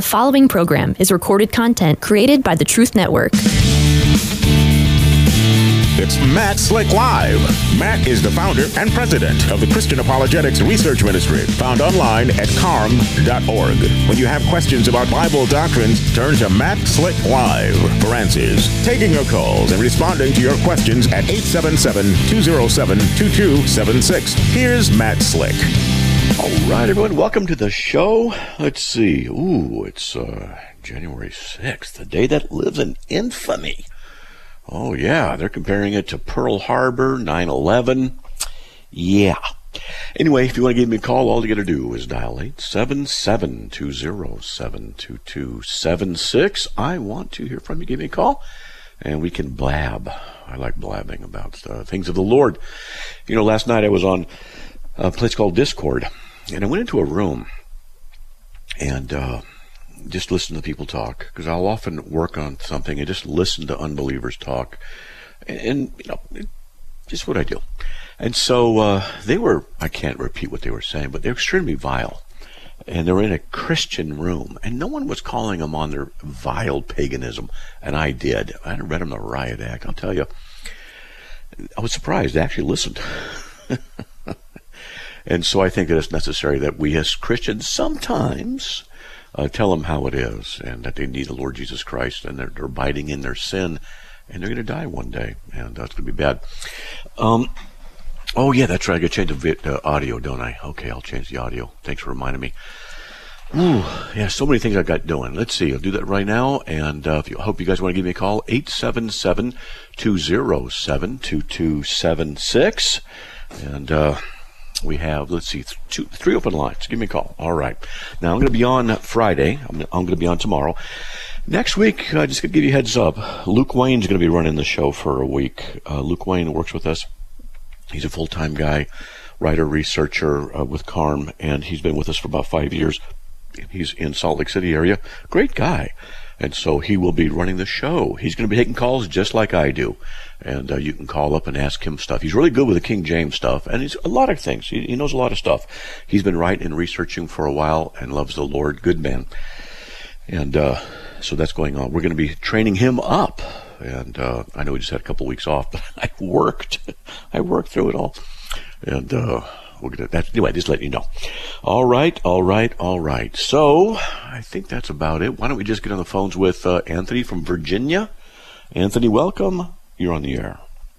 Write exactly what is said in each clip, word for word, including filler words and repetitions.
The following program is recorded content created by the Truth Network. It's Matt Slick Live. Matt is the founder and president of the Christian Apologetics Research Ministry, found online at carm dot org. When you have questions about Bible doctrines, turn to Matt Slick Live for answers. Taking your calls and responding to your questions at eight seven seven, two oh seven, two two seven six. Here's Matt Slick. All right, everyone, welcome to the show. Let's see. Ooh, it's uh, January sixth, the day that lives in infamy. Oh, yeah, they're comparing it to Pearl Harbor, nine eleven. Yeah. Anyway, if you want to give me a call, all you got to do is dial eight seven seven, two oh seven, two two seven six. I want to hear from you. Give me a call, and we can blab. I like blabbing about uh, things of the Lord. You know, last night I was on a place called Discord, and I went into a room and uh, just listened to people talk, because I'll often work on something and just listen to unbelievers talk, and, and you know, just what I do. And so uh, they were, I can't repeat what they were saying, but they were extremely vile, and they were in a Christian room, and no one was calling them on their vile paganism, and I did. I read them the riot act. I'll tell you, I was surprised. They actually listened. And so I think that it's necessary that we as Christians sometimes uh, tell them how it is, and that they need the Lord Jesus Christ, and they're, they're abiding in their sin, and they're going to die one day, and that's going to be bad. Um, oh, yeah, that's right. I got to change the vid- uh, audio, don't I? Okay, I'll change the audio. Thanks for reminding me. Ooh, yeah, so many things I got doing. Let's see. I'll do that right now, and uh, if you I hope you guys want to give me a call, eight seven seven, two oh seven, two two seven six, and uh we have, let's see, th- two, three open lines. Give me a call. All right. Now, I'm going to be on Friday. I'm, I'm going to be on tomorrow. Next week, uh, just going to give you a heads up, Luke Wayne's going to be running the show for a week. Uh, Luke Wayne works with us. He's a full-time guy, writer, researcher uh, with Carm, and he's been with us for about five years. He's in Salt Lake City area. Great guy. And so he will be running the show. He's going to be taking calls just like I do. And uh, you can call up and ask him stuff. He's really good with the King James stuff, and he's a lot of things. He, he knows a lot of stuff. He's been writing and researching for a while and loves the Lord. Good man. And uh, so that's going on. We're going to be training him up. And uh, I know we just had a couple weeks off, but I worked. I worked through it all. And uh, we're going to, that, anyway, just let you know. All right, all right, all right. So I think that's about it. Why don't we just get on the phones with uh, Anthony from Virginia? Anthony, welcome. You're on the air.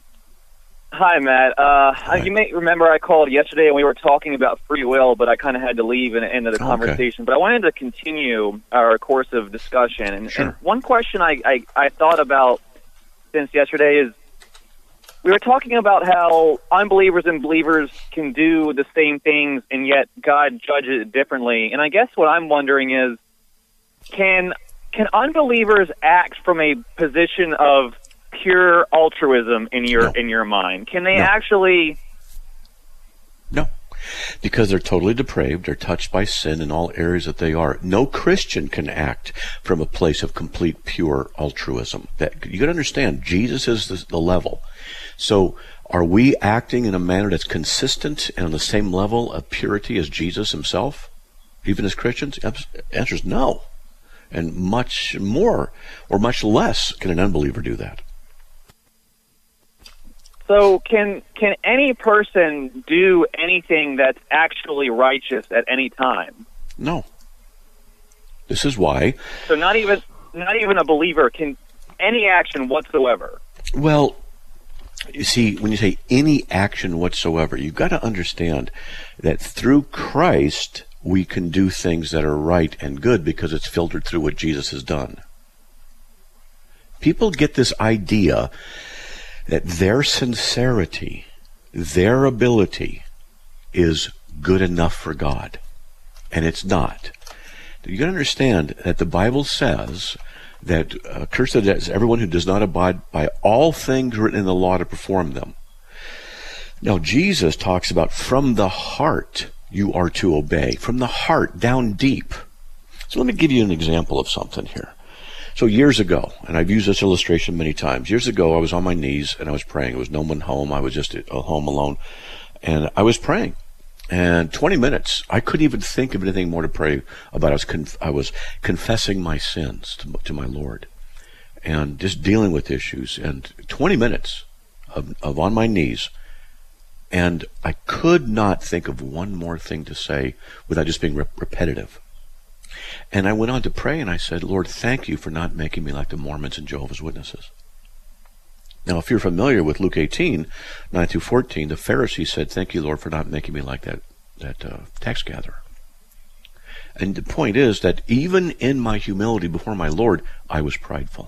Hi, Matt. Uh, Hi. You may remember I called yesterday and we were talking about free will, but I kind of had to leave and end of the conversation. Okay. But I wanted to continue our course of discussion. And, sure. and one question I, I, I thought about since yesterday is, we were talking about how unbelievers and believers can do the same things, and yet God judges it differently. And I guess what I'm wondering is, can can unbelievers act from a position of pure altruism in your no. in your mind? Can they no. actually? No, because they're totally depraved. They're touched by sin in all areas that they are. No Christian can act from a place of complete pure altruism. That you got to understand. Jesus is the, the level. So, are we acting in a manner that's consistent and on the same level of purity as Jesus himself, even as Christians? The answer is no. And much more or much less can an unbeliever do that. So can can any person do anything that's actually righteous at any time? No. This is why. So not even not even a believer can any action whatsoever. Well, you see, when you say any action whatsoever, you've got to understand that through Christ we can do things that are right and good because it's filtered through what Jesus has done. People get this idea that their sincerity, their ability is good enough for God. And it's not. You got to understand that the Bible says that uh, cursed is everyone who does not abide by all things written in the law to perform them. Now, Jesus talks about from the heart you are to obey, from the heart down deep. So let me give you an example of something here. So years ago, and I've used this illustration many times, years ago I was on my knees and I was praying. There was no one home. I was just at home alone. And I was praying. And twenty minutes, I couldn't even think of anything more to pray about. I was, conf- I was confessing my sins to, to my Lord and just dealing with issues. And twenty minutes of, of on my knees. And I could not think of one more thing to say without just being re- repetitive. And I went on to pray, and I said, Lord, thank you for not making me like the Mormons and Jehovah's Witnesses. Now, if you're familiar with Luke eighteen, nine through fourteen, the Pharisee said, thank you, Lord, for not making me like that, that uh, tax gatherer. And the point is that even in my humility before my Lord, I was prideful.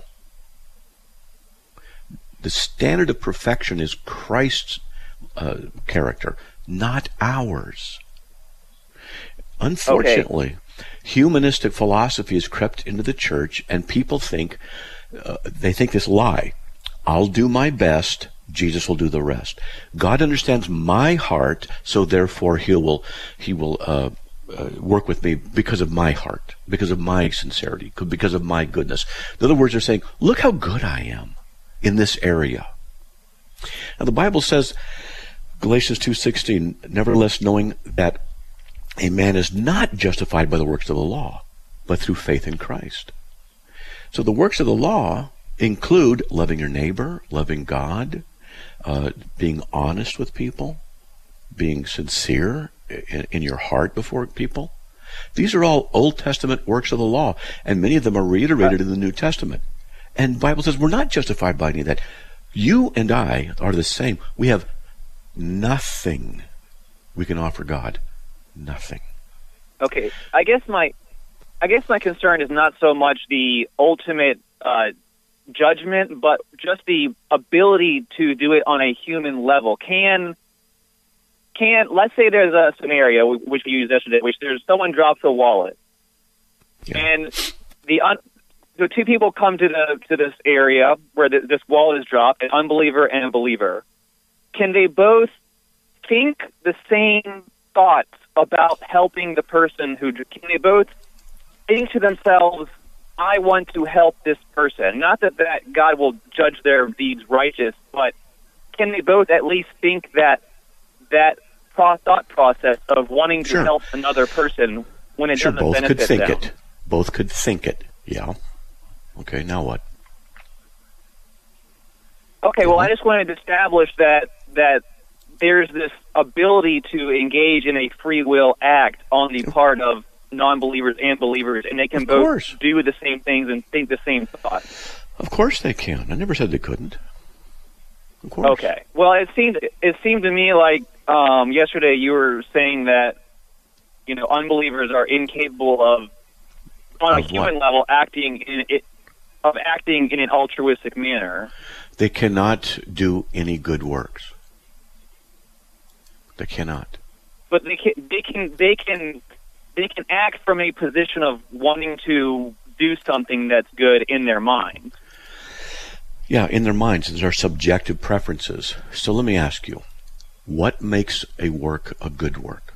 The standard of perfection is Christ's uh, character, not ours. Unfortunately, okay. Humanistic philosophy has crept into the church, and people think, uh, they think this lie. I'll do my best, Jesus will do the rest. God understands my heart, so therefore he will, he will uh, uh, work with me because of my heart, because of my sincerity, because of my goodness. In other words, they're saying, look how good I am in this area. Now the Bible says, Galatians two sixteen, nevertheless knowing that a man is not justified by the works of the law, but through faith in Christ. So the works of the law include loving your neighbor, loving God, uh, being honest with people, being sincere in, in your heart before people. These are all Old Testament works of the law, and many of them are reiterated in the New Testament. And the Bible says we're not justified by any of that. You and I are the same. We have nothing we can offer God. Nothing. Okay, I guess my, I guess my concern is not so much the ultimate uh, judgment, but just the ability to do it on a human level. Can, can let's say there's a scenario which we used yesterday, which there's someone drops a wallet, yeah. and the un, the two people come to the to this area where the, this wallet is dropped, an unbeliever and a believer. Can they both think the same thoughts about helping the person who, can they both think to themselves, I want to help this person? Not that, that God will judge their deeds righteous, but can they both at least think that that pro- thought process of wanting to sure. help another person when it sure, doesn't both benefit could think them? it. Both could think it. Yeah. Okay, now what? Okay, well, I just wanted to establish that that there's this ability to engage in a free will act on the part of non-believers and believers, and they can of both course. do the same things and think the same thoughts. Of course they can. I never said they couldn't. Of course. Okay. Well, it seemed it seemed to me like um, yesterday you were saying that you know unbelievers are incapable of, on of a human what? level, acting in it, of acting in an altruistic manner. They cannot do any good works. They cannot. But they can, they can, they can, they can act from a position of wanting to do something that's good in their mind. Yeah, in their minds. These are subjective preferences. So let me ask you, what makes a work a good work?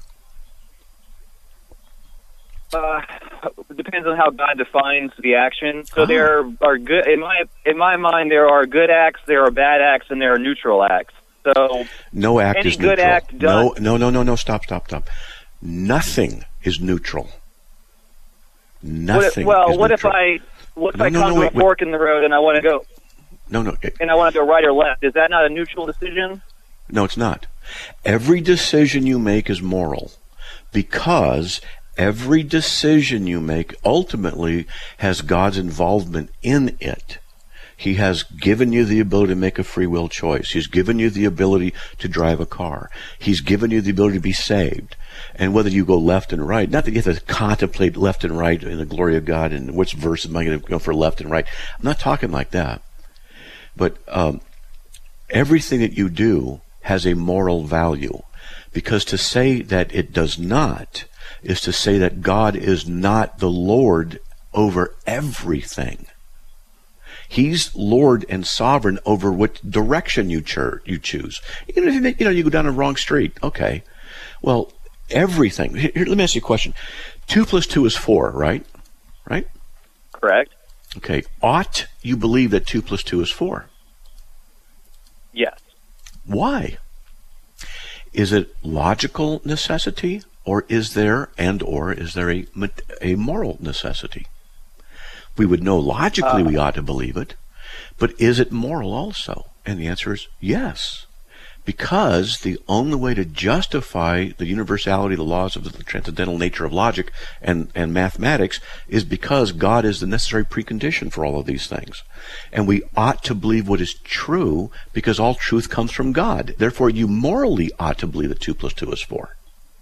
Uh, it depends on how God defines the action. So Ah. there are good, in my in my mind, there are good acts, there are bad acts, and there are neutral acts. So no act any is good neutral. act done. No, no, no, no, no. Stop, stop, stop. Nothing is neutral. Nothing. What, well, is what neutral. if I what if No, I no, come no, to wait, a fork in the road and I want to go No, no. It, and I want to go right or left? Is that not a neutral decision? No, it's not. Every decision you make is moral because every decision you make ultimately has God's involvement in it. He has given you the ability to make a free will choice. He's given you the ability to drive a car. He's given you the ability to be saved. And whether you go left and right, not that you have to contemplate left and right in the glory of God and which verse am I going to go for left and right. I'm not talking like that. But um, everything that you do has a moral value. Because to say that it does not is to say that God is not the Lord over everything. He's Lord and sovereign over what direction you, chur- you choose. Even if you, make, you know you go down a wrong street, okay. Well, everything. Here, let me ask you a question. Two plus two is four, right? Right? Correct. Okay. Ought you believe that two plus two is four? Yes. Why? Is it logical necessity, or is there, and or is there a, a moral necessity? We would know logically uh, we ought to believe it, but is it moral also? And the answer is yes. Because the only way to justify the universality, the laws of the transcendental nature of logic and, and mathematics is because God is the necessary precondition for all of these things. And we ought to believe what is true because all truth comes from God. Therefore, you morally ought to believe that two plus two is four.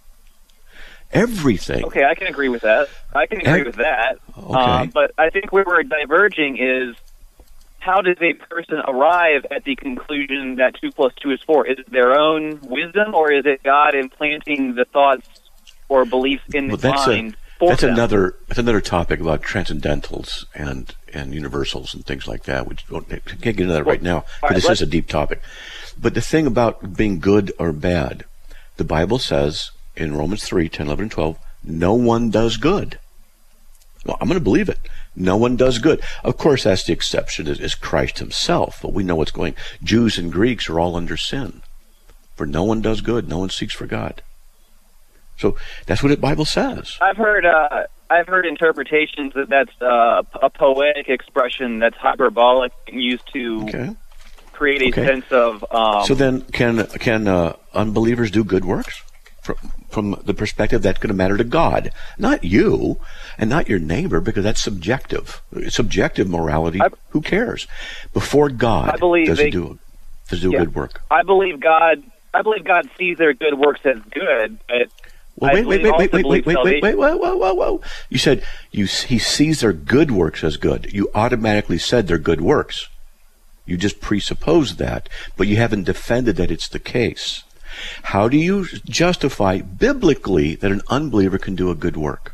Everything. Okay, I can agree with that. I can agree Ev- with that. Okay. Um, but I think where we're diverging is, how does a person arrive at the conclusion that two plus two is four? Is it their own wisdom, or is it God implanting the thoughts or beliefs in well, the that's mind a, for that's them? another that's another topic about transcendentals and, and universals and things like that. We don't, can't get into that well, right now, but right, this is a deep topic. But the thing about being good or bad, the Bible says in Romans three, ten, eleven, and twelve, no one does good. Well, I'm going to believe it. No one does good. Of course, that's the exception is, is Christ himself, but we know what's going. Jews and Greeks are all under sin. For no one does good. No one seeks for God. So that's what the Bible says. I've heard uh, I've heard interpretations that that's uh, a poetic expression that's hyperbolic and used to okay. create a okay. sense of... Um, so then can, can uh, unbelievers do good works? From, from the perspective that's going to matter to God, not you and not your neighbor, because that's subjective. Subjective morality, I, who cares? Before God, I believe does they, he do, does he do yeah, good work? I believe God I believe God sees their good works as good, but well, wait, wait, wait, wait, wait, wait, wait, wait, wait, whoa, whoa, whoa, whoa. You said you he sees their good works as good. You automatically said they're good works. You just presupposed that, but you haven't defended that it's the case. How do you justify biblically that an unbeliever can do a good work?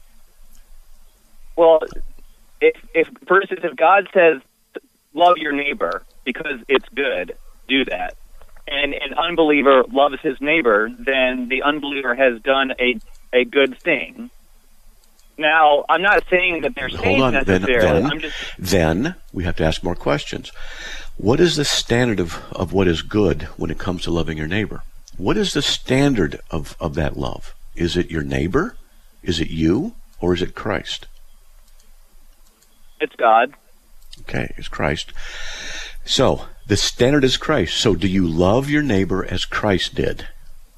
Well, if, if for instance, if God says, love your neighbor because it's good, do that, and an unbeliever loves his neighbor, then the unbeliever has done a, a good thing. Now, I'm not saying that they're saying Hold on, necessarily. Then, then, I'm just... then we have to ask more questions. What is the standard of, of what is good when it comes to loving your neighbor? What is the standard of, of that love? Is it your neighbor? Is it you? Or is it Christ? It's God. Okay, it's Christ. So, the standard is Christ. So, do you love your neighbor as Christ did?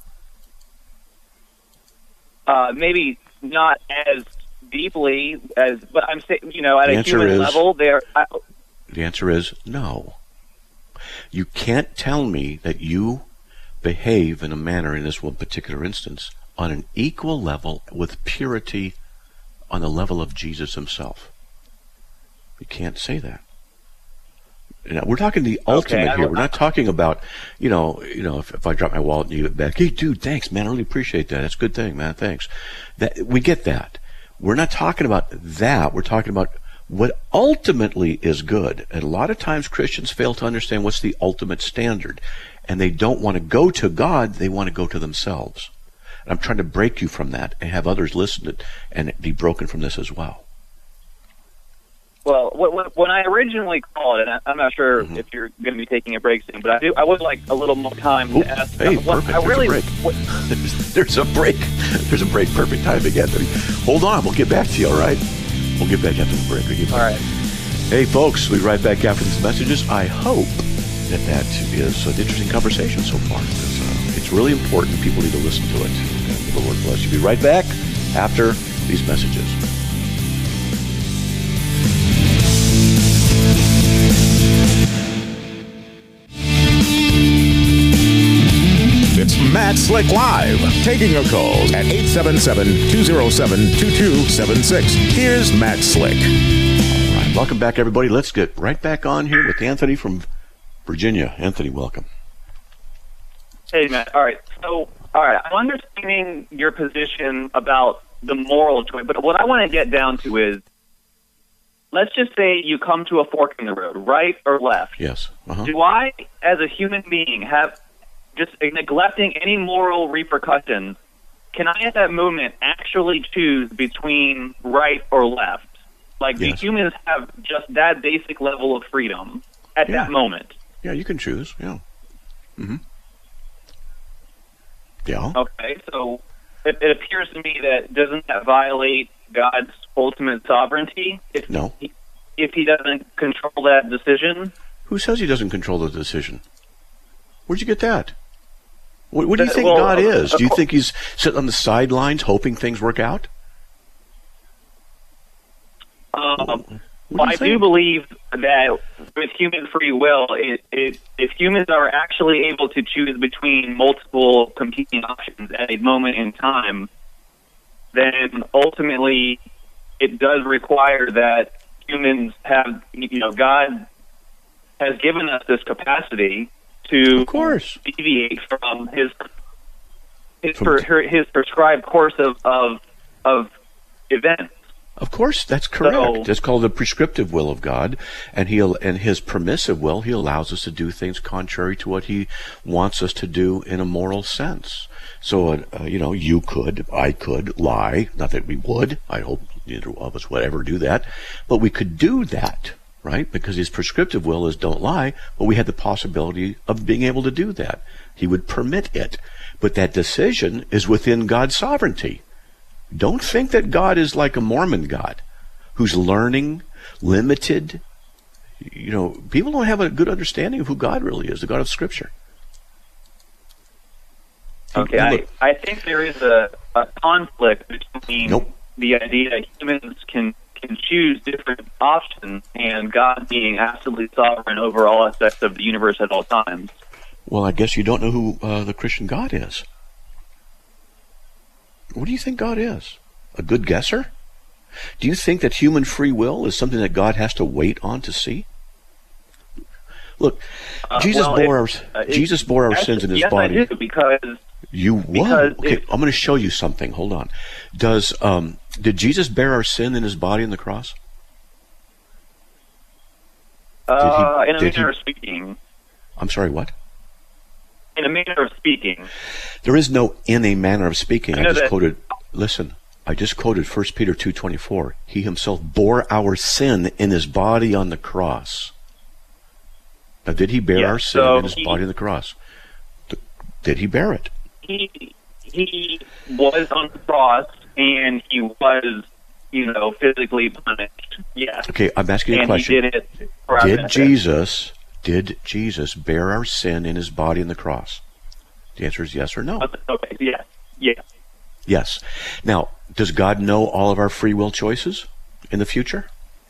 Uh, maybe not as deeply as, but I'm saying, you know, at the a human is, level, there. I, the answer is no. You can't tell me that you behave in a manner, in this one particular instance, on an equal level with purity on the level of Jesus himself. You can't say that. You know, we're talking the ultimate okay, here. We're not talking about, you know, you know, if, if I drop my wallet and you give it back, hey, dude, thanks, man, I really appreciate that. That's a good thing, man, thanks. That we get that. We're not talking about that. We're talking about what ultimately is good. And a lot of times Christians fail to understand what's the ultimate standard. And they don't want to go to God, they want to go to themselves. And I'm trying to break you from that and have others listen to it and be broken from this as well. Well, when I originally called, and I'm not sure mm-hmm. if you're going to be taking a break soon, but I do. I would like a little more time Ooh, to ask. Hey, what, perfect. I really, There's a break. What, there's a break. There's a break. Perfect timing, Anthony. Hold on. We'll get back to you, all right? We'll get back after the break. We'll get all right. Hey, folks, we'll be right back after these messages. I hope that that is an interesting conversation so far. It's, uh, it's really important. People need to listen to it. And the Lord bless you. We'll be right back after these messages. It's Matt Slick Live, taking your calls at eight seven seven, two oh seven, two two seven six. Here's Matt Slick. All right, welcome back, everybody. Let's get right back on here with Anthony from Virginia. Anthony, welcome. Hey, Matt. All right. So, all right, I'm understanding your position about the moral choice, but what I want to get down to is, let's just say you come to a fork in the road, right or left. Yes. Uh-huh. Do I, as a human being, have just neglecting any moral repercussions, can I at that moment actually choose between right or left? Like, yes. Do humans have just that basic level of freedom at yeah. that moment? Yeah, you can choose, yeah. Mm-hmm. Yeah. Okay, so it, it appears to me that doesn't that violate God's ultimate sovereignty? If No. He, if he doesn't control that decision? Who says he doesn't control the decision? Where'd you get that? What, what do you Uh, think well, God is? uh, Do you think he's sitting on the sidelines hoping things work out? Um, What do well, you I do think? believe that with human free will, it, it, if humans are actually able to choose between multiple competing options at a moment in time, then ultimately it does require that humans have, you know, God has given us this capacity to Of course. deviate from his his, From per, t- her, his prescribed course of, of, of events. Of course, that's correct. So- It's called the prescriptive will of God, and he and his permissive will. He allows us to do things contrary to what he wants us to do in a moral sense. So, uh, uh, you know, you could, I could lie. Not that we would. I hope neither of us would ever do that, but we could do that, right? Because his prescriptive will is don't lie, but we had the possibility of being able to do that. He would permit it, but that decision is within God's sovereignty. Don't think that God is like a Mormon God who's learning, limited. You know, people don't have a good understanding of who God really is, the God of Scripture. Okay, He- I, look- I think there is a, a conflict between Nope. the idea that humans can, can choose different options and God being absolutely sovereign over all aspects of the universe at all times. Well, I guess you don't know who uh, the Christian God is. What do you think God is? A good guesser? Do you think that human free will is something that God has to wait on to see? Look, Uh, Jesus well, bore it- our uh, it- Jesus bore our Actually, sins in his yes, body. I do, because You what? Because Okay, it- I'm going to show you something. Hold on. Does um did Jesus bear our sin in his body on the cross? uh, in a did he- manner of speaking, I'm sorry, what? in a manner of speaking, There is no in a manner of speaking. I I know just that- quoted listen. I just quoted First Peter two twenty-four. He himself bore our sin in his body on the cross. Now, did he bear Yeah, our sin so in his he- body on the cross? Th- Did he bear it? he he was on the cross and he was, you know, physically punished. Yes. Okay, I'm asking you a And question. he did it for our Did benefit. Jesus did Jesus bear our sin in his body on the cross? The answer is yes or no. Okay, yes, yes. Yes. Now, does God know all of our free will choices in the future?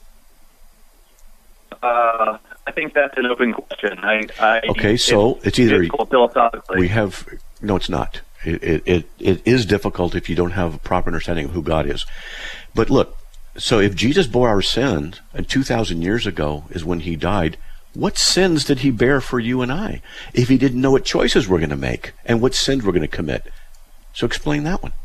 Uh, I think that's an open question. I, I Okay, so it's either- difficult philosophically. We have no, it's not. It, it it it is difficult if you don't have a proper understanding of who God is. But look, so if Jesus bore our sins, and two thousand years ago is when he died, what sins did he bear for you and I? If he didn't know what choices we're going to make and what sins we're going to commit, so explain that one.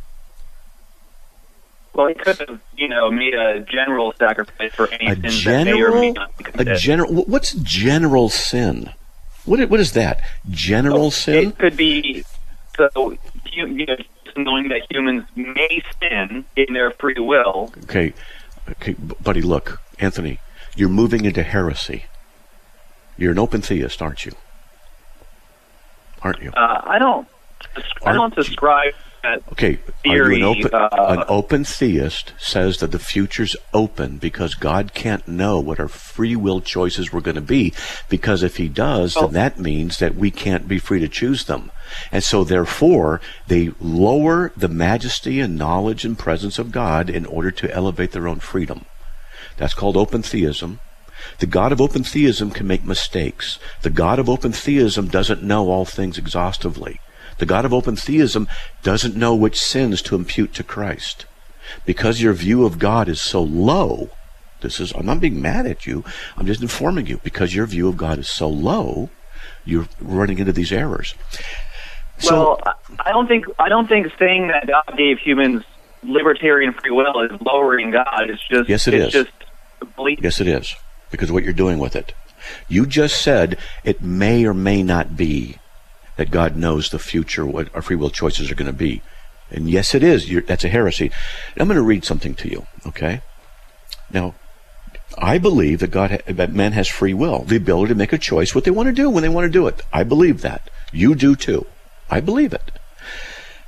Well, he could have, you know, made a general sacrifice for any A sins that may or may general, not be a committed. general. What's general sin? What i- what is that? General sin? It could be so, you, you know, just knowing that humans may sin in their free will. Okay, okay, b- buddy. Look, Anthony, you're moving into heresy. You're an open theist, aren't you? Aren't you? Uh, I don't. I don't Aren't you- describe that. Okay, theory, are you an open, uh, an open theist says that the future's open because God can't know what our free will choices were going to be, because if he does, Oh. then that means that we can't be free to choose them. And so therefore, they lower the majesty and knowledge and presence of God in order to elevate their own freedom. That's called open theism. The God of open theism can make mistakes. The God of open theism doesn't know all things exhaustively. The God of open theism doesn't know which sins to impute to Christ. Because your view of God is so low, this is, I'm not being mad at you, I'm just informing you, because your view of God is so low, you're running into these errors. So, Well, I- I don't think I don't think saying that God gave humans libertarian free will is lowering God. It's just Yes, it it's is. just belief. yes it is, because of what you're doing with it. You just said it may or may not be that God knows the future, what our free will choices are going to be. And yes, it is. You're, that's a heresy. I'm going to read something to you, okay? Now, I believe that God, ha- that man has free will, the ability to make a choice what they want to do when they want to do it. I believe that. You do too. I believe it.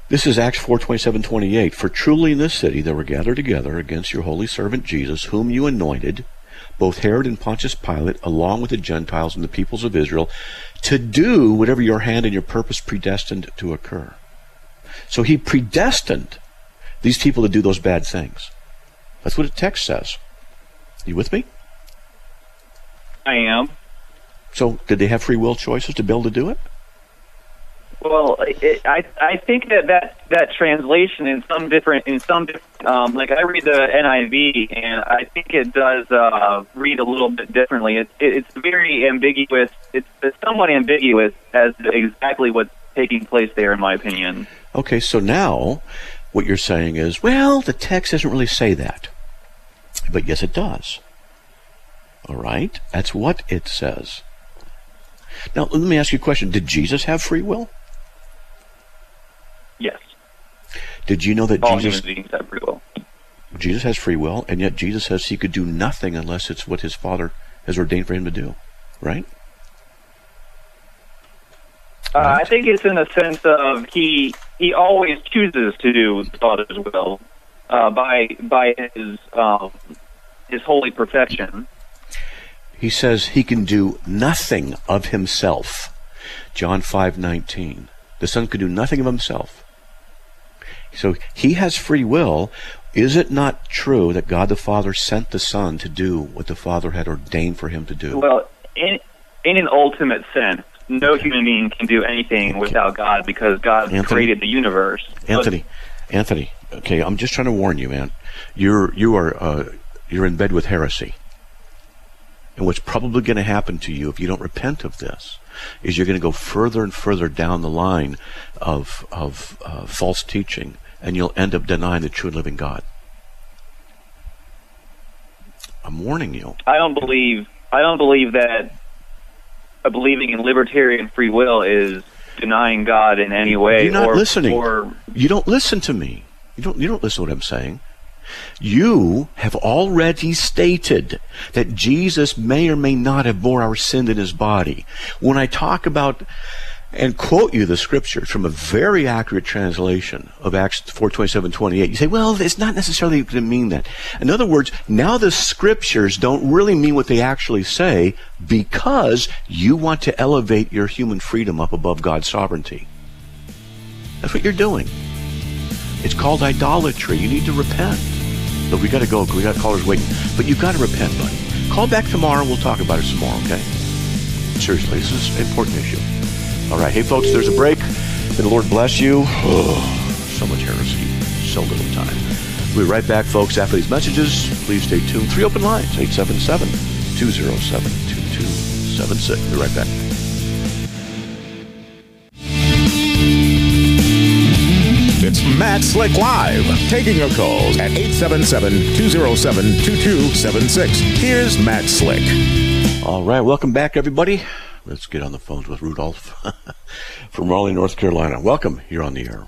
This is Acts four, twenty-seven, twenty-eight. For truly in this city there were gathered together against your holy servant Jesus, whom you anointed, both Herod and Pontius Pilate, along with the Gentiles and the peoples of Israel, to do whatever your hand and your purpose predestined to occur. So he predestined these people to do those bad things. That's what the text says. You with me? I am. So did they have free will choices to be able to do it? Well, it, I I think that, that that translation in some different in some different, um, like I read the N I V and I think it does uh, read a little bit differently. It, it, it's very ambiguous. It's, it's somewhat ambiguous as to exactly what's taking place there, in my opinion. Okay, so now what you're saying is, well, the text doesn't really say that, but yes, it does. All right, that's what it says. Now, let me ask you a question. Did Jesus have free will? Yes. Did you know that All Jesus human beings have free will. Jesus has free will, and yet Jesus says he could do nothing unless it's what his Father has ordained for him to do, right? Uh, right? I think it's in the sense of he he always chooses to do the Father's will uh, by by his um, his holy perfection. He says he can do nothing of himself. John five nineteen. The Son could do nothing of himself. So he has free will. Is it not true that God the Father sent the Son to do what the Father had ordained for him to do? Well, in in an ultimate sense, no human being can do anything Okay. without God because God Anthony? created the universe. Anthony, Anthony. Okay, I'm just trying to warn you, man. You're you are uh, you're in bed with heresy. And what's probably going to happen to you if you don't repent of this is you're going to go further and further down the line of of uh, false teaching, and you'll end up denying the true and living God. I'm warning you. I don't believe I don't believe that uh, believing in libertarian free will is denying God in any way. You're not or, listening. Or You don't listen to me. You don't. You don't listen to what I'm saying. You have already stated that Jesus may or may not have bore our sin in his body. When I talk about and quote you the scriptures from a very accurate translation of Acts four twenty-seven, twenty-eight, you say, well, it's not necessarily going to mean that. In other words, now the scriptures don't really mean what they actually say because you want to elevate your human freedom up above God's sovereignty. That's what you're doing. It's called idolatry. You need to repent. Look, we got to go. We got callers waiting. But you've got to repent, buddy. Call back tomorrow. We'll talk about it some more, okay? Seriously, this is an important issue. All right. Hey, folks, there's a break. May the Lord bless you. Oh, so much heresy. So little time. We'll be right back, folks, after these messages. Please stay tuned. Three open lines, eight seven seven, two oh seven, two two seven six. We'll be right back. It's Matt Slick Live, taking your calls at eight seven seven, two oh seven, two two seven six. Here's Matt Slick. All right, welcome back, everybody. Let's get on the phones with Rudolph from Raleigh, North Carolina. Welcome. You're on the air.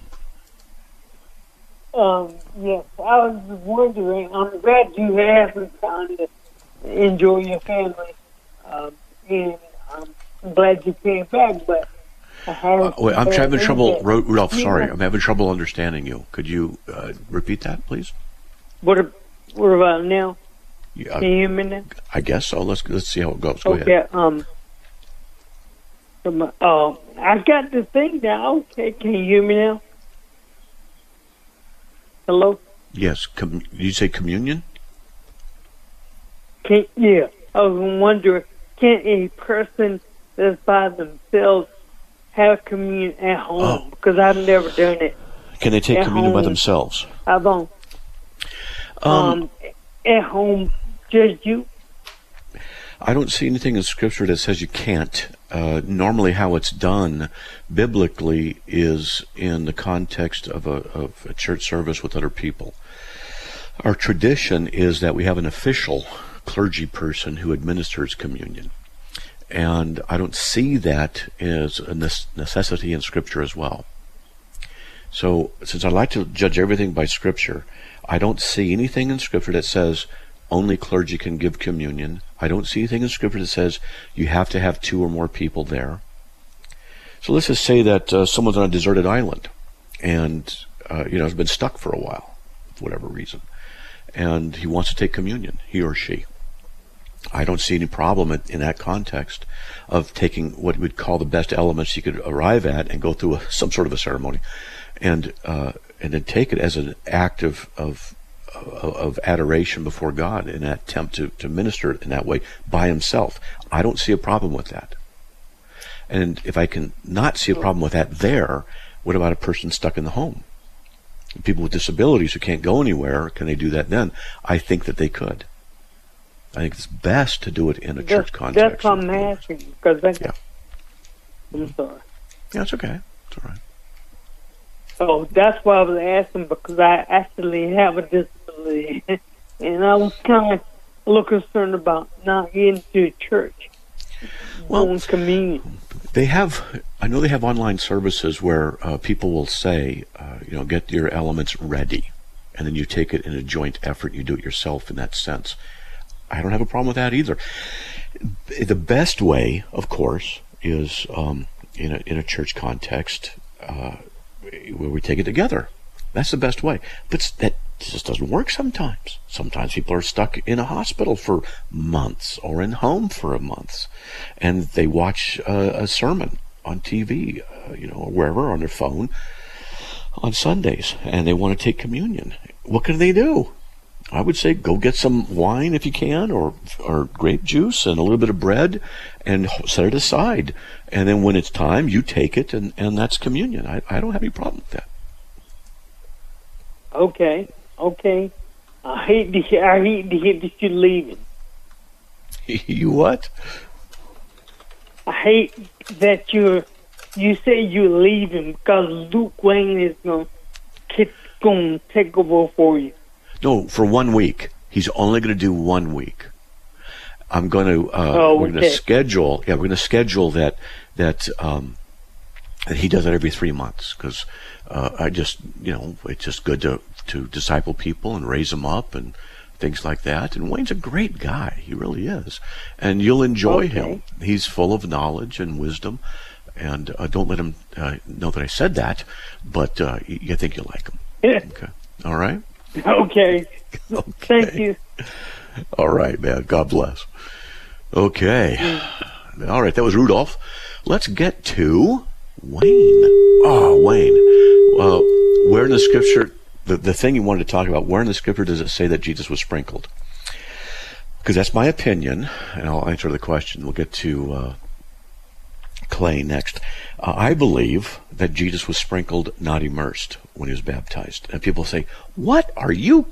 Um, yes, I was wondering, I'm glad you have some time to enjoy your family, um, and I'm glad you came back, but I have... Uh, wait, I'm having trouble, that. Ru- Rudolph, sorry, Yeah. I'm having trouble understanding you. Could you uh, repeat that, please? What, ab- what about now? Yeah, Can you hear me now? I guess so. Let's let's see how it goes. Go Okay, ahead. um, um, uh, I got the thing now. Okay, can you hear me now? Hello? Yes. Com- did you say communion? Can, yeah, I was wondering, can a person that's by themselves have communion at home? Oh. Because I've never done it. Can they take At communion by home. themselves? I don't. Um, Um, at home, just you. I don't see anything in Scripture that says you can't. Uh, normally, how it's done biblically is in the context of a, of a church service with other people. Our tradition is that we have an official clergy person who administers communion. And I don't see that as a necessity in Scripture as well. So, since I like to judge everything by Scripture, I don't see anything in Scripture that says only clergy can give communion. I don't see anything in Scripture that says you have to have two or more people there. So let's just say that uh, someone's on a deserted island, and uh, you know has been stuck for a while, for whatever reason, and he wants to take communion, he or she. I don't see any problem in, in that context of taking what we'd call the best elements you could arrive at and go through a, some sort of a ceremony, and uh, and then take it as an act of of, of adoration before God in an attempt to, to minister in that way by himself. I don't see a problem with that. And if I can not see a problem with that there, what about a person stuck in the home? People with disabilities who can't go anywhere, can they do that then? I think that they could. I think it's best to do it in a that's, church context. That's what I'm asking, because that's... Yeah. I'm sorry. Yeah, it's okay. It's all right. So that's why I was asking, because I actually have a disability. And I was kind of a little concerned about not getting to church. Well, doing communion. They have, I know they have online services where uh, people will say, uh, you know, get your elements ready. And then you take it in a joint effort. You do it yourself in that sense. I don't have a problem with that either. The best way, of course, is um, in, a, in a church context uh, where we take it together. That's the best way. But that just doesn't work sometimes. Sometimes people are stuck in a hospital for months or in home for a month. And they watch uh, a sermon on T V, uh, you know, or wherever, on their phone on Sundays, and they want to take communion. What can they do? I would say go get some wine if you can, or or grape juice and a little bit of bread, and set it aside. And then when it's time, you take it, and, and that's communion. I, I don't have any problem with that. Okay, okay. I hate to hear, I hate to hear that you're leaving. You what? I hate that you're, you say you're leaving because Luke Wayne is going to take over for you. No, for one week. He's only going to do one week. I'm going to. Uh, oh, we're okay. going to schedule. Yeah, we're going to schedule that. That. Um, that he does it every three months because uh, I just, you know, it's just good to to disciple people and raise them up and things like that. And Wayne's a great guy. He really is, and you'll enjoy okay. him. He's full of knowledge and wisdom. And uh, don't let him uh, know that I said that, but uh, you, you think you'll like him. Okay. All right. Okay. Okay. Thank you. All right, man. God bless. Okay. All right. That was Rudolph. Let's get to Wayne. Oh, Wayne. Uh, where in the scripture, the, the thing you wanted to talk about, where in the scripture does it say that Jesus was sprinkled? Because that's my opinion, and I'll answer the question. We'll get to uh, Clay next. Uh, I believe that Jesus was sprinkled, not immersed, when he was baptized. And people say, what are you?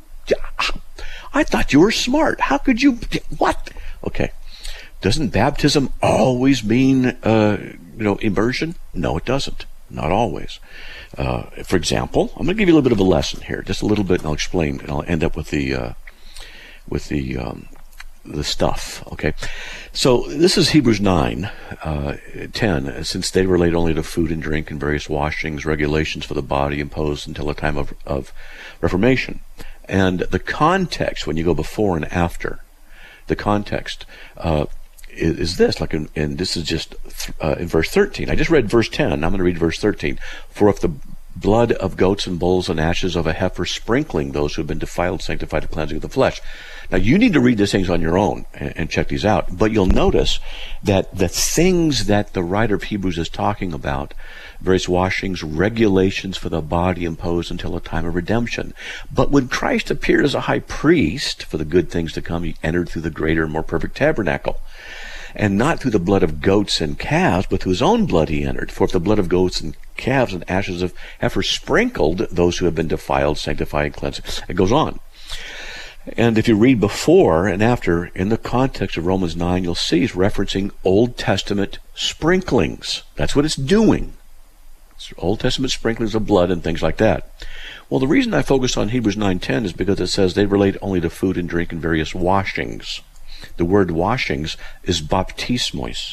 I thought you were smart. How could you? What? Okay. Doesn't baptism always mean, uh, you know, immersion? No, it doesn't. Not always. Uh, for example, I'm going to give you a little bit of a lesson here, just a little bit, and I'll explain, and I'll end up with the uh, with the um, the stuff. Okay. So this is Hebrews nine, uh, ten. Since they relate only to food and drink and various washings, regulations for the body imposed until the time of, of Reformation. And the context, when you go before and after, the context uh, is, is this. Like, in, and this is just uh, in verse thirteen. I just read verse ten. I'm going to read verse thirteen. For if the blood of goats and bulls and ashes of a heifer sprinkling those who have been defiled, sanctified, the cleansing of the flesh. Now, you need to read these things on your own and, and check these out. But you'll notice that the things that the writer of Hebrews is talking about, various washings, regulations for the body imposed until the time of redemption. But when Christ appeared as a high priest for the good things to come, he entered through the greater and more perfect tabernacle. And not through the blood of goats and calves, but through his own blood he entered. For if the blood of goats and calves and ashes of heifer sprinkled those who have been defiled, sanctified, and cleansed. It goes on. And if you read before and after, in the context of Romans nine, you'll see it's referencing Old Testament sprinklings. That's what it's doing. It's Old Testament sprinklings of blood and things like that. Well, the reason I focus on Hebrews nine ten is because it says they relate only to food and drink and various washings. The word washings is baptismos.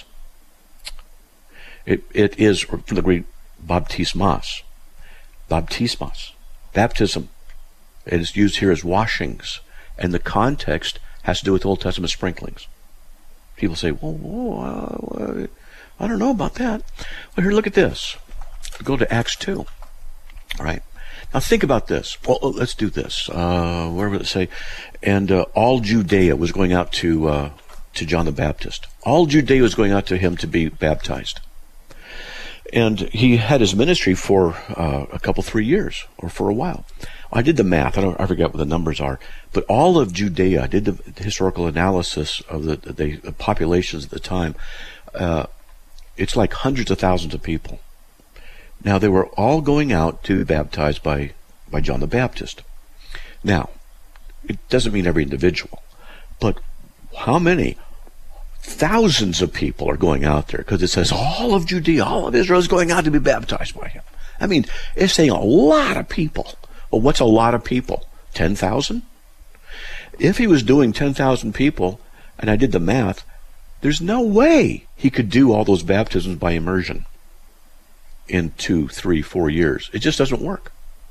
It, it is from the Greek baptismos. Baptismos. Baptism. It is used here as washings. And the context has to do with Old Testament sprinklings. People say, well, whoa, uh, I don't know about that. Well, here, look at this. Go to Acts two. All right. Now think about this. Well, let's do this. Uh, where would it say? And uh, all Judea was going out to uh, to John the Baptist. All Judea was going out to him to be baptized. And he had his ministry for uh, a couple, three years, or for a while. I did the math. I don't. I forget what the numbers are. But all of Judea, I did the historical analysis of the, the, the populations at the time. Uh, it's like hundreds of thousands of people. Now, they were all going out to be baptized by, by John the Baptist. Now, it doesn't mean every individual, but how many? Thousands of people are going out there, because it says all of Judea, all of Israel is going out to be baptized by him. I mean, it's saying a lot of people. Well, what's a lot of people? ten thousand? If he was doing ten thousand people, and I did the math, there's no way he could do all those baptisms by immersion in two, three, four years. It just doesn't work.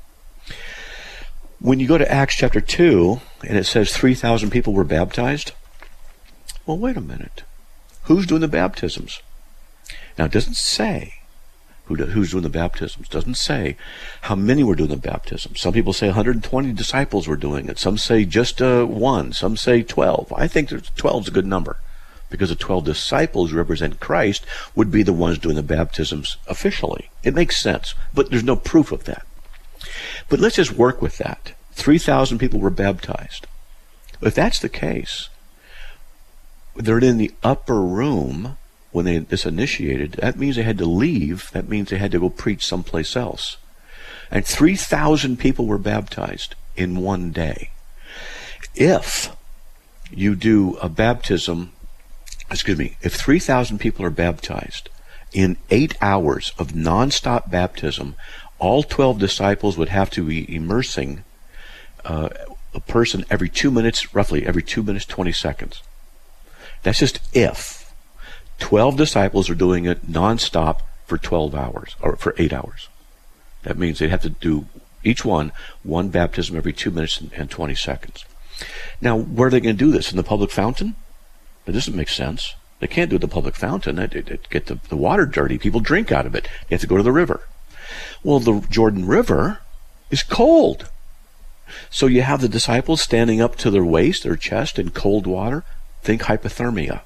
When you go to Acts chapter two, and it says three thousand people were baptized, well, wait a minute. Who's doing the baptisms? Now, it doesn't say who do, who's doing the baptisms. It doesn't say how many were doing the baptisms. Some people say one hundred twenty disciples were doing it. Some say just uh, one. Some say twelve. I think twelve is a good number, because the twelve disciples who represent Christ would be the ones doing the baptisms officially. It makes sense, but there's no proof of that. But let's just work with that. three thousand people were baptized. If that's the case, they're in the upper room when they this initiated. That means they had to leave. That means they had to go preach someplace else. And three thousand people were baptized in one day. If you do a baptism, excuse me, if three thousand people are baptized in eight hours of nonstop baptism, all twelve disciples would have to be immersing uh, a person every two minutes, roughly every two minutes, twenty seconds. That's just if. twelve disciples are doing it nonstop for twelve hours, or for eight hours. That means they'd have to do, each one, one baptism every two minutes and twenty seconds. Now, where are they going to do this? In the public fountain? That doesn't make sense. They can't do it at the public fountain. They'd, they'd get the, the water dirty. People drink out of it. You have to go to the river. Well, the Jordan River is cold. So you have the disciples standing up to their waist, their chest, in cold water. Think hypothermia.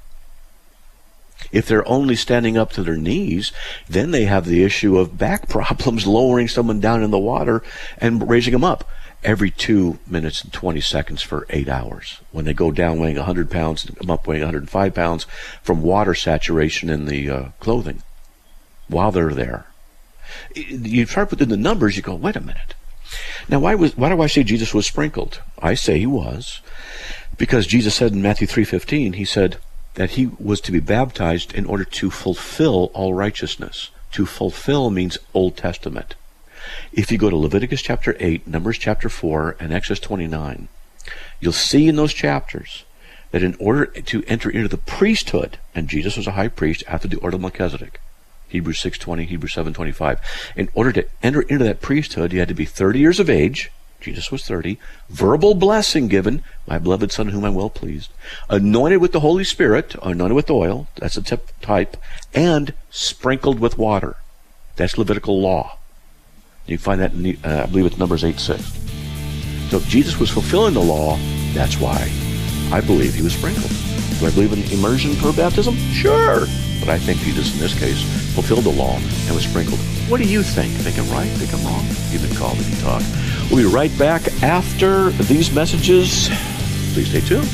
If they're only standing up to their knees, then they have the issue of back problems, lowering someone down in the water and raising them up every two minutes and twenty seconds for eight hours. When they go down weighing one hundred pounds and come up weighing one hundred five pounds from water saturation in the uh, clothing while they're there. You start putting the numbers, you go, wait a minute. Now, why was why do I say Jesus was sprinkled? I say he was, because Jesus said in Matthew three fifteen, he said that he was to be baptized in order to fulfill all righteousness. To fulfill means Old Testament. If you go to Leviticus chapter eight, Numbers chapter four, and Exodus twenty-nine, you'll see in those chapters that in order to enter into the priesthood, and Jesus was a high priest after the order of Melchizedek, Hebrews six twenty, Hebrews seven twenty-five. In order to enter into that priesthood, you had to be thirty years of age. Jesus was thirty. Verbal blessing given, my beloved Son, in whom I'm well pleased. Anointed with the Holy Spirit, anointed with oil, that's a tip, type, and sprinkled with water. That's Levitical law. You can find that in, uh, I believe it's Numbers eight six. So if Jesus was fulfilling the law, that's why I believe he was sprinkled. Do I believe in immersion for baptism? Sure. But I think Jesus, in this case, fulfilled the law and was sprinkled. What do you think? Think I'm right? Think I'm wrong? You've been called, we can talk. We'll be right back after these messages. Please stay tuned.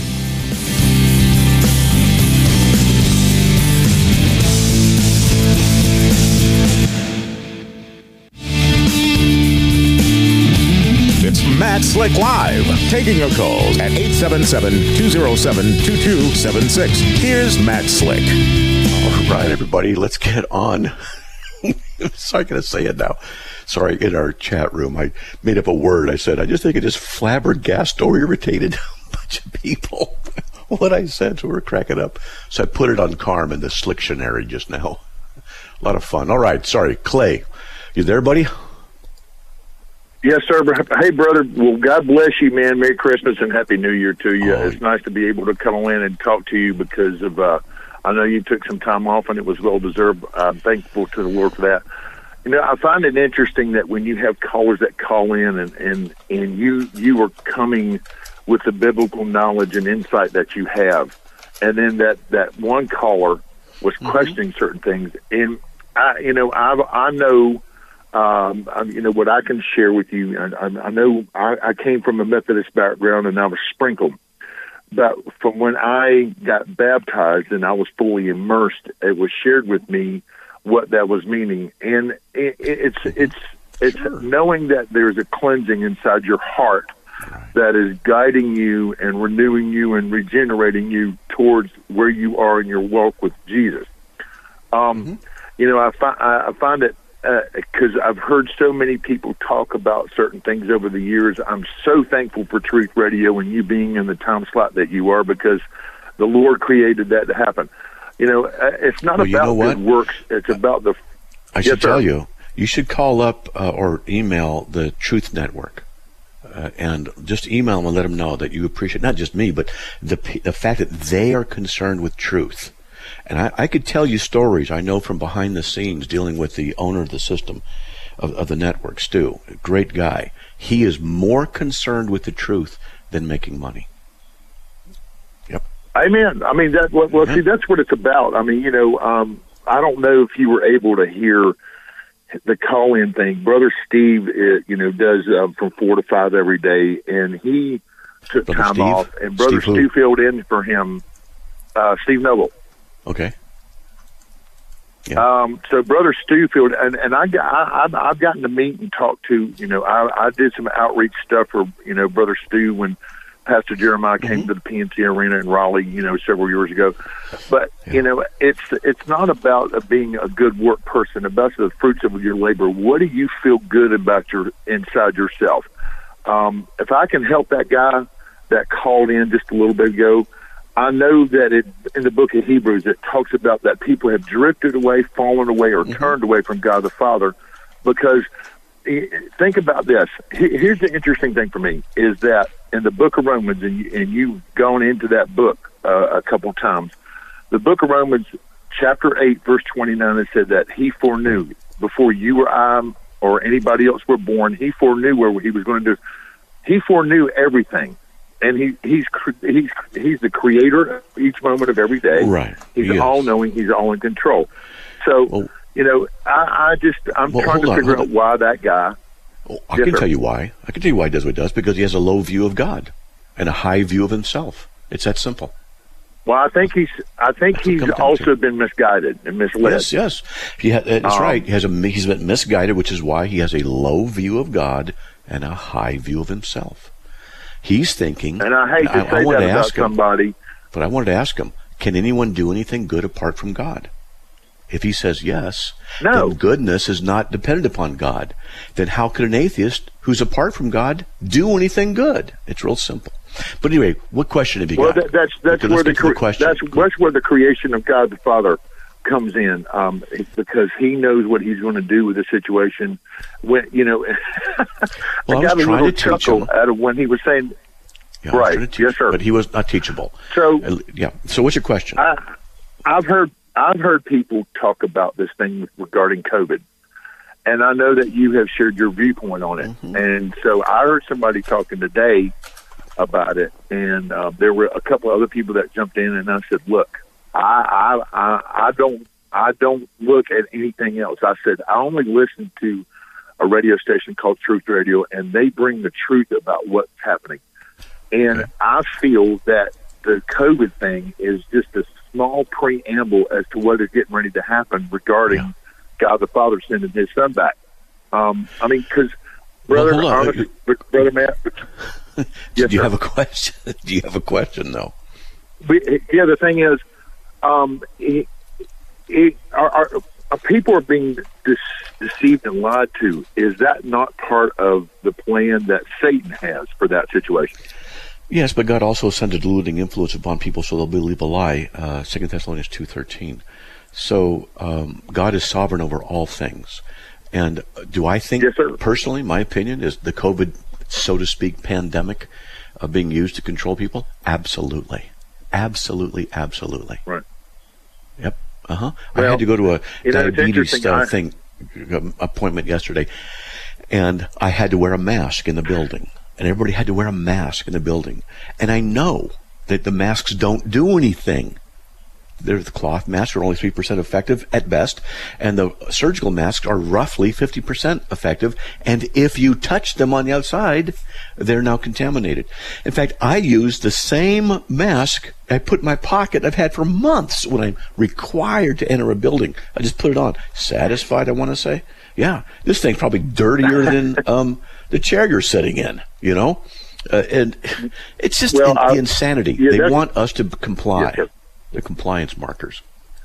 It's Matt Slick Live, taking your calls at eight seven seven, two oh seven, two two seven six. Here's Matt Slick. All right, everybody, let's get on. Sorry, I gotta say it now. Sorry, in our chat room, I made up a word. I said, I just think it is flabbergasted or irritated a bunch of people. What I said, so we're cracking up. So I put it on Carm in the Slicktionary just now. A lot of fun. All right, sorry, Clay, you there, buddy? Yes, sir. Hey, brother. Well, God bless you, man. Merry Christmas and Happy New Year to you. Oh. It's nice to be able to come in and talk to you because of uh, I know you took some time off and it was well deserved. I'm thankful to the Lord for that. You know, I find it interesting that when you have callers that call in and, and, and you, you are coming with the biblical knowledge and insight that you have, and then that, that one caller was mm-hmm. questioning certain things. And, I, you know, I, I know, um, I, you know, what I can share with you, I, I know I, I came from a Methodist background and I was sprinkled. But from when I got baptized and I was fully immersed, it was shared with me what that was meaning. And it, it's it's it's sure. knowing that there's a cleansing inside your heart right. that is guiding you and renewing you and regenerating you towards where you are in your walk with Jesus. Um, mm-hmm. You know, I, fi- I find it, because uh, I've heard so many people talk about certain things over the years. I'm so thankful for Truth Radio and you being in the time slot that you are, because the Lord created that to happen. You know, it's not well, about you know good works. It's about the... I should yes, tell you, you should call up uh, or email the Truth Network uh, and just email them and let them know that you appreciate not just me, but the, the fact that they are concerned with truth. And I, I could tell you stories I know from behind the scenes dealing with the owner of the system, of, of the network, Stu, a great guy. He is more concerned with the truth than making money. Yep. Amen. I mean, that. Well, well see, that's what it's about. I mean, you know, um, I don't know if you were able to hear the call-in thing. Brother Steve, it, you know, does uh, from four to five every day, and he took Brother time Steve? off. And Brother Steve Stu filled in for him, uh, Steve Noble. Okay. Yeah. Um, so Brother Stewfield, and, and I got, I, I've, I've gotten to meet and talk to, you know, I, I did some outreach stuff for, you know, Brother Stu when Pastor Jeremiah came mm-hmm. to the P N C Arena in Raleigh, you know, several years ago. But, yeah. you know, it's it's not about being a good work person, about the fruits of your labor. What do you feel good about your inside yourself? Um, if I can help that guy that called in just a little bit ago, I know that it, in the book of Hebrews, it talks about that people have drifted away, fallen away, or mm-hmm. turned away from God the Father. Because think about this. Here's the interesting thing for me, is that in the book of Romans, and, you, and you've gone into that book uh, a couple times, the book of Romans, chapter eight, verse twenty-nine, it said that he foreknew, before you or I or anybody else were born, he foreknew where he was going to do. He foreknew everything. And he, he's he's he's the creator of each moment of every day. Right. He's he all-knowing. He's all in control. So, well, you know, I, I just, I'm well, trying to on, figure out why that guy. Oh, I can tell you why. I can tell you why he does what he does, because he has a low view of God and a high view of himself. It's that simple. Well, I think he's I think that's he's also to. been misguided and misled. Yes, yes. He ha- that's um, right. He has a, he's been misguided, which is why he has a low view of God and a high view of himself. He's thinking, and I hate to I, say I that to about ask him, somebody, but I wanted to ask him, can anyone do anything good apart from God? If he says yes, no. then goodness is not dependent upon God. Then how could an atheist who's apart from God do anything good? It's real simple. But anyway, what question have you well, got? Well, that, that's that's where the, cre- the question. That's, that's where the creation of God the Father comes in, um, because he knows what he's going to do with the situation. When you know, well, I got I was a trying little to chuckle teach him. out of when he was saying, yeah, right, teach, yes, sir, but he was not teachable. So, yeah. So, what's your question? I, I've heard I've heard people talk about this thing regarding COVID, and I know that you have shared your viewpoint on it. Mm-hmm. And so, I heard somebody talking today about it, and uh, there were a couple of other people that jumped in, and I said, look. I, I I I don't I don't look at anything else. I said I only listen to a radio station called Truth Radio, and they bring the truth about what's happening. And okay. I feel that the COVID thing is just a small preamble as to what is getting ready to happen regarding yeah. God the Father sending His Son back. Um, I mean, because brother, well, honestly, brother Matt. Do yes, you sir. have a question? Do you have a question though? We, yeah, the thing is. Um, it, it, are, are, are people are being de- deceived and lied to. Is that not part of the plan that Satan has for that situation? Yes, but God also sends a deluding influence upon people so they'll believe a lie, uh, Second Thessalonians two thirteen. So um, God is sovereign over all things. And do I think, yes, sir. personally, my opinion, is the COVID, so to speak, pandemic uh, being used to control people? Absolutely. Absolutely, absolutely. Right. Yep. Uh-huh. Well, I had to go to a you know, diabetes uh, I, thing. appointment yesterday, and I had to wear a mask in the building, and everybody had to wear a mask in the building. And I know that the masks don't do anything. They're the cloth masks are only three percent effective at best, and the surgical masks are roughly fifty percent effective. And if you touch them on the outside, they're now contaminated. In fact, I use the same mask I put in my pocket I've had for months when I'm required to enter a building. I just put it on. Satisfied, I want to say. Yeah, this thing's probably dirtier than um, the chair you're sitting in, you know? Uh, and it's just well, in, I, the insanity. yeah, they want us to comply. Yes, the compliance markers.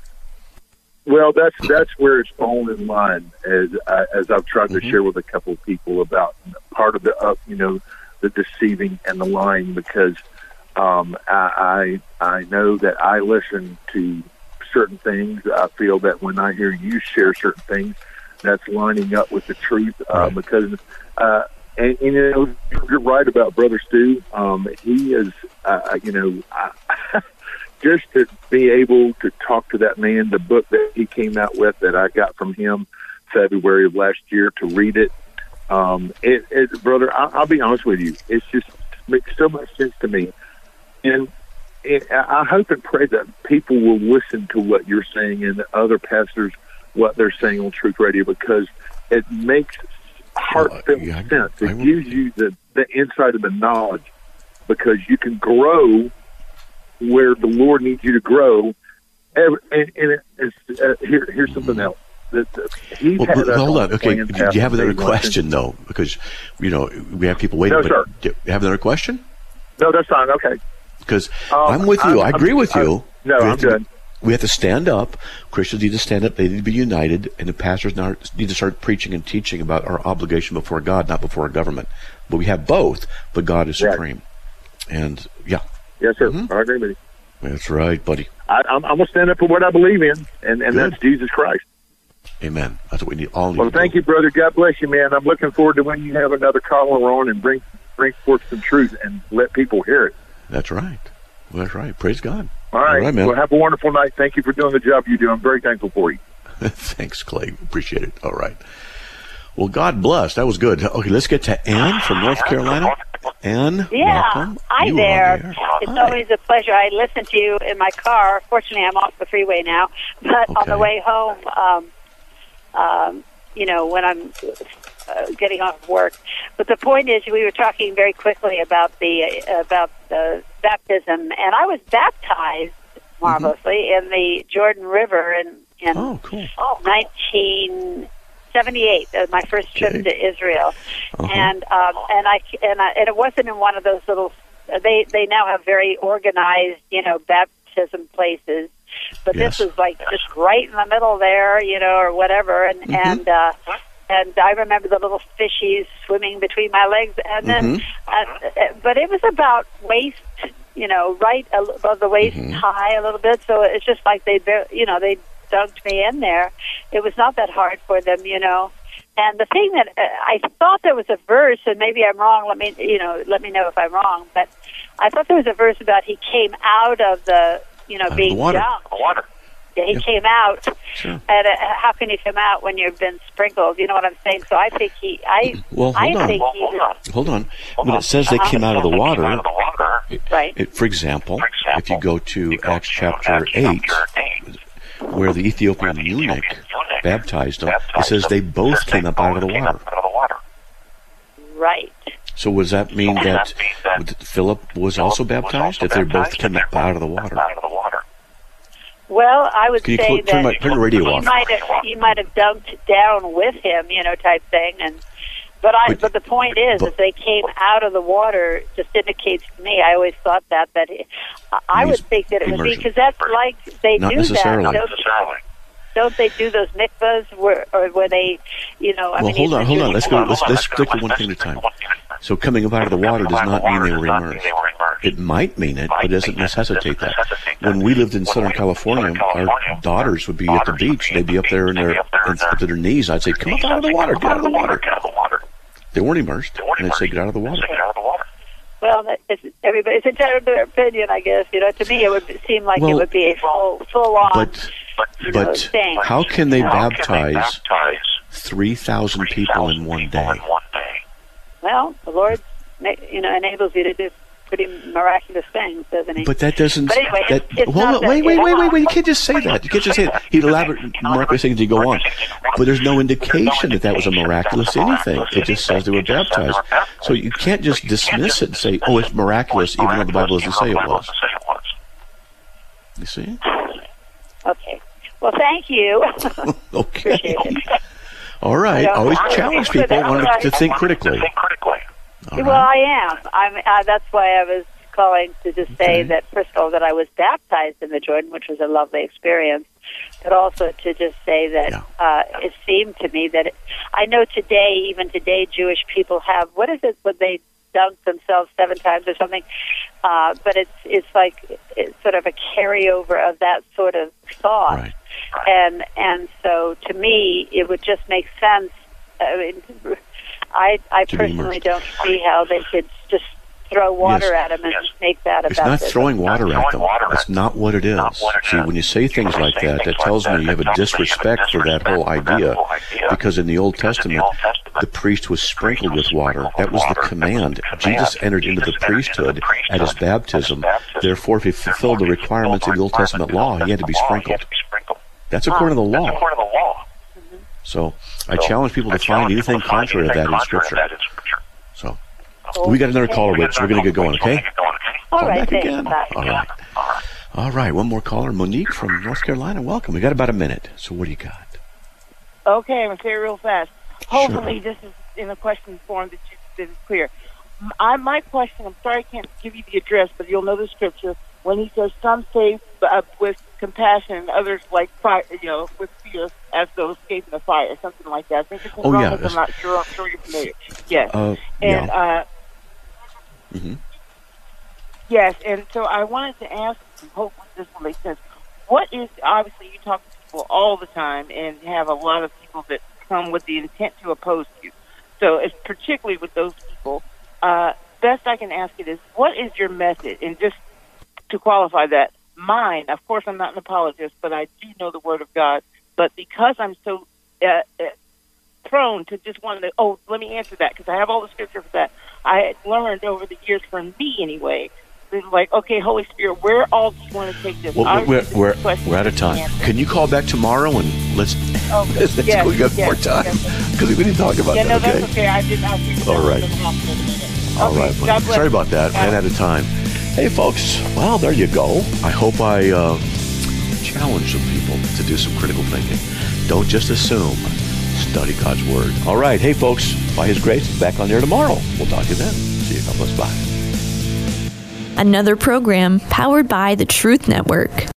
Well, that's that's where it's fallen in line, as I, as I've tried to mm-hmm. share with a couple of people about part of the uh, you know the deceiving and the lying, because um, I, I I know that I listen to certain things. I feel that when I hear you share certain things, that's lining up with the truth, uh, right. because uh, and, and you know you're right about Brother Stu. Um, he is uh, you know. I, Just to be able to talk to that man, the book that he came out with that I got from him February of last year, to read it, um, it, it brother, I, I'll be honest with you, it's just makes so much sense to me. And, and I hope and pray that people will listen to what you're saying and the other pastors, what they're saying on Truth Radio, because it makes heartfelt well, yeah, sense. It I, I gives you the, the insight of the knowledge, because you can grow where the Lord needs you to grow. And, and, and it's, uh, here, here's something else. That, uh, he's well, had well, hold on. Okay, do you have another question, though? Because, you know, we have people waiting. No, but sir. Do you have another question? No, that's fine. Okay. Because um, I'm with you. I'm, I agree I'm, with you. I'm, no, we I'm to, good. We have to stand up. Christians need to stand up. They need to be united. And the pastors now need to start preaching and teaching about our obligation before God, not before our government. But we have both, but God is supreme. Right. And, yeah. Yes, sir. Mm-hmm. I agree with you. That's right, buddy. I, I'm, I'm going to stand up for what I believe in, and, and that's Jesus Christ. Amen. That's what we need. All need well, thank do. you, brother. God bless you, man. I'm looking forward to when you have another caller on and bring bring forth some truth and let people hear it. That's right. Well, that's right. Praise God. All right. All right, man. Well, have a wonderful night. Thank you for doing the job you do. I'm very thankful for you. Thanks, Clay. Appreciate it. All right. Well, God bless. That was good. Okay, let's get to Ann from North Carolina. Ann, yeah. welcome. Hi you there. It's Hi. always a pleasure. I listen to you in my car. Fortunately, I'm off the freeway now. But okay. on the way home, um, um, you know, when I'm uh, getting off work. But the point is, we were talking very quickly about the uh, about the baptism, and I was baptized marvelously mm-hmm. in the Jordan River in in oh, cool. nineteen seventy-eight, uh, my first trip okay. to Israel, uh-huh. and um, and I and I, and it wasn't in one of those little. Uh, they they now have very organized, you know, baptism places, but yes. this was like just right in the middle there, you know, or whatever, and mm-hmm. and uh, and I remember the little fishies swimming between my legs, and then, mm-hmm. uh, but it was about waist, you know, right above the waist mm-hmm. high a little bit, so it's just like they, you know, they. dunked me in there. It was not that hard for them, you know. And the thing that uh, I thought there was a verse, and maybe I'm wrong. Let me, you know, let me know if I'm wrong. But I thought there was a verse about he came out of the, you know, out being water. dunked. Water. Yeah, he yeah. came out. Sure. And uh, how can you come out when you've been sprinkled? You know what I'm saying? So I think he. I. Well, hold I on. think he, hold on. When it says they came out of the water, it, right? It, for example, if you go to Acts chapter eight. Where the Ethiopian eunuch baptized them, it says they both came up out of the water. Right. So does that mean that Philip was also baptized if they both came up out of the water? Well, I would Can you say cl- that turn, my, turn the radio he off. might have he might have dunked down with him, you know, type thing. And but I but, but the point is, but, if they came out of the water, just indicates to me. I always thought that that he, I would think that it would be because that's like they Not do necessarily. that. Don't, don't they do those mikvahs where or where they, you know? I well, mean, hold on, hold on. Let's go. Let's let's stick to one thing at a time. So coming up out of the water does not mean they were immersed. It might mean it, but it doesn't necessitate that. When we lived in Southern California, our daughters would be at the beach. They'd be up there in their up to their knees. I'd say, "Come up out of the water! Get out of the water!" They weren't immersed, and I'd say, "Get out of the water." Well, it's, everybody's entitled to their opinion, I guess. You know, to me, it would seem like well, it would be a full, full on. But, you but know, thing. how can they baptize three thousand people in one day. Well, the Lord, you know, enables you to do pretty miraculous things, doesn't he? But that doesn't. But anyway, that, it's, it's well, not wait, that, wait, it's wait, wait, not- wait! You can't just say that. You can't just say that. He elaborate miraculous things as you go on. But there's no indication that that was a miraculous anything. It just says they were baptized. So you can't just dismiss it and say, "Oh, it's miraculous," even though the Bible doesn't say it was. You see? Okay. Well, thank you. Okay. Appreciate it. All right. Always challenge people wanting to think critically. All Well, right. I am. I'm. Uh, that's why I was calling to just say Okay. that, first of all, that I was baptized in the Jordan, which was a lovely experience, but also to just say that Yeah. uh, it seemed to me that it, I know today, even today, Jewish people have, what is it when they dunk themselves seven times or something? Uh, but it's it's like it's sort of a carryover of that sort of thought. Right. And and so to me, it would just make sense. I mean, I I To be personally immersed. don't see how they could just throw water Yes. at them and make that a It's not baptism. throwing water at them. That's not what it is. See, when you say things like that, that tells me you have a disrespect for that whole idea. Because in the Old Testament, the priest was sprinkled with water. That was the command. Jesus entered into the priesthood at his baptism. Therefore, if he fulfilled the requirements of the Old Testament law, he had to be sprinkled. That's according to the law. So I challenge people to find anything contrary to that in Scripture. So we got another caller waiting, so we're going to get going, okay? All Call right, back thanks. again. Bye. All right. All right, one more caller, Monique from North Carolina. Welcome. We got about a minute. So what do you got? Okay, I'm going to say it real fast. Hopefully this is in a question form that, you, that is clear. M- I, my question, I'm sorry I can't give you the address, but you'll know the scripture, when he says, some save uh, with compassion and others like fire, you know, with fear as though escaping the fire, something like that. I think it's in Oh, yeah, Romans, that's- I'm not sure. I'm sure you're familiar. Yes. Uh, and, yeah. uh, hmm yes, and so I wanted to ask you, hopefully this will make sense. What is, obviously you talk to people all the time and have a lot of people that come with the intent to oppose you. So it's particularly with those people, uh, best I can ask it is, what is your method? And just to qualify that, mine, of course I'm not an apologist, but I do know the Word of God. But because I'm so uh, uh, prone to just want to, oh, let me answer that, because I have all the scripture for that, I had learned over the years, for me anyway, it's like, okay, Holy Spirit, where all do you want to take this? Well, we're, Obviously, we're, this is a question we're out of you time. can't answer. Can you call back tomorrow and let's, Oh, let's yes, go, we got yes, more time? yes. Because we didn't talk about Yeah, no, that, okay? that's okay. I didn't. I figured All that right. was in the hospital in a minute. All Okay, right, buddy. God bless Sorry you. about that. Bye. Ran out of time. Hey, folks. Well, there you go. I hope I uh, challenge some people to do some critical thinking. Don't just assume. Study God's Word. All right. Hey, folks. By His grace, back on there tomorrow. We'll talk to you then. See you. God bless. Bye. Another program powered by the Truth Network.